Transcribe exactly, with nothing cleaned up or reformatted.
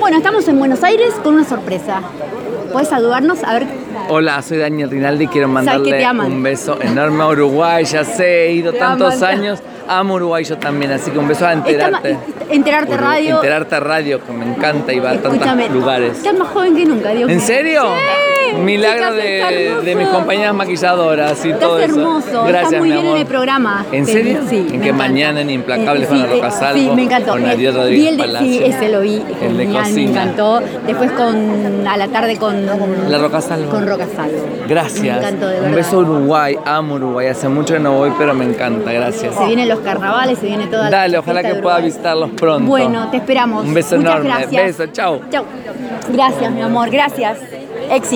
Bueno, estamos en Buenos Aires con una sorpresa. ¿Puedes saludarnos? A ver. Hola, soy Daniel Rinaldi y quiero ¿Sabes que mandarle te aman? un beso enorme a Uruguay. Ya sé, he ido Te tantos aman. años. Amo Uruguay yo también, así que un beso a Enterarte. Está- Enterarte Uru- Radio. Enterarte Radio, que me encanta y va a Escúchame, tantos lugares. estás más joven que nunca, Dios mío. ¿En serio? Sí, Un milagro chicas, está de, hermoso. de mis compañeras maquilladoras y Estás todo eso. hermoso, Gracias, estás muy mi bien amor. en el programa. ¿En Sí, serio? Sí, ¿En me que encanta. mañana en Implacables Eh, con la sí, Roca eh, Salvo? Sí, me encantó. Con Eh, Ariel vi Rodríguez el de- Palacio. Sí, ese lo vi. El de Genial, me cocina. encantó. Después con a la tarde con La Roca Salvo. Con Roca Salvo. Gracias. Me encantó, de verdad. Un beso a Uruguay. Amo Uruguay. Hace mucho que no voy, pero me encanta. Gracias. Se vienen los carnavales, se viene toda la Dale, ojalá fiesta que de pueda Uruguay. visitarlos pronto. Bueno, te esperamos. Un beso Muchas enorme. gracias. Beso, chao. Chau. Gracias, mi amor. Gracias. Éxito.